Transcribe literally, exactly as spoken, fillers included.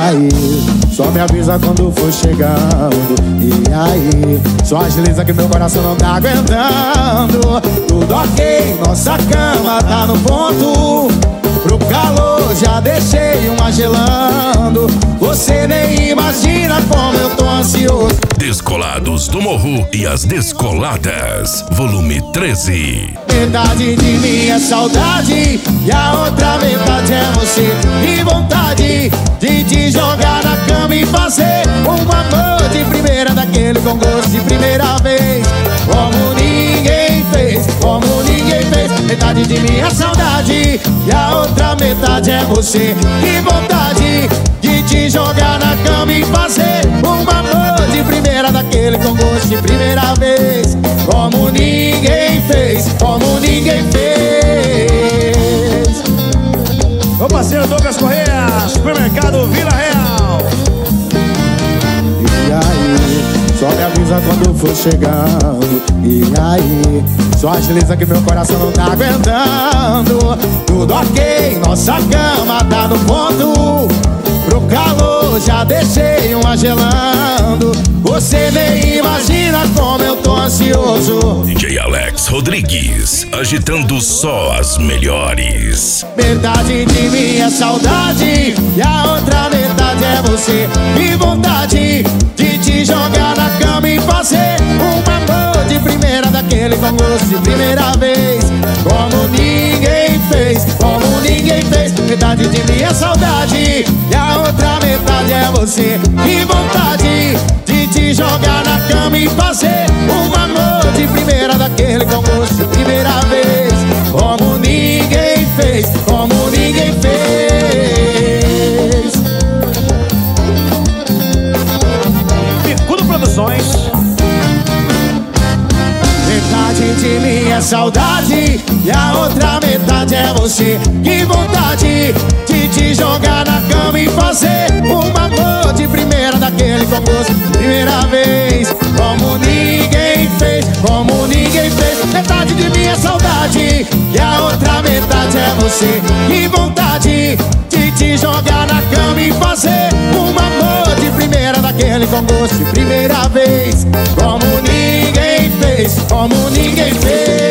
aí, só me avisa quando for chegando. E aí, só agiliza que meu coração não tá aguentando. Tudo ok, nossa cama tá no ponto. Pro calor já deixei uma gelando. Você nem imagina como eu tô ansioso. Descolados do Morro e as Descoladas, volume treze. Metade de mim é saudade e a outra metade é você. E vontade de te jogar na cama e fazer um amor de primeira, daquele com gosto de primeira vez, como ninguém fez, como ninguém fez. Metade de mim é saudade e a outra metade é você. E vontade de te jogar na cama e fazer um amor de primeira, daquele com gosto de primeira vez, como ninguém fez, como ninguém fez. Meu parceiro Douglas Correia, Supermercado Vila Real. E aí, só me avisa quando for chegando. E aí, só agiliza que meu coração não tá aguentando. Tudo ok, nossa cama tá no ponto. Pro calor já deixei uma gelando. Você nem imagina como eu tô ansioso. D J Alex Rodrigues, agitando só as melhores. Metade de mim é saudade e a outra metade é você. E vontade de te jogar na cama e fazer um amor de primeira, daquele com gosto de primeira vez, como ninguém fez, como ninguém fez. Metade de mim é saudade e a outra metade é você. E vontade de te jogar na cama e fazer um amor de primeira, daquele com gosto de primeira vez, como ninguém fez, como ninguém fez. Picudo Produções. Metade de mim é saudade e a outra metade é você. Que vontade de te jogar na cama e fazer um amor de primeira, daquele com gosto de primeira vez, como ninguém fez, como ninguém fez. Metade de mim é saudade e a outra metade é você. Que vontade de te jogar na cama e fazer um amor de primeira, daquele com gosto de primeira vez, como ninguém fez, como ninguém fez.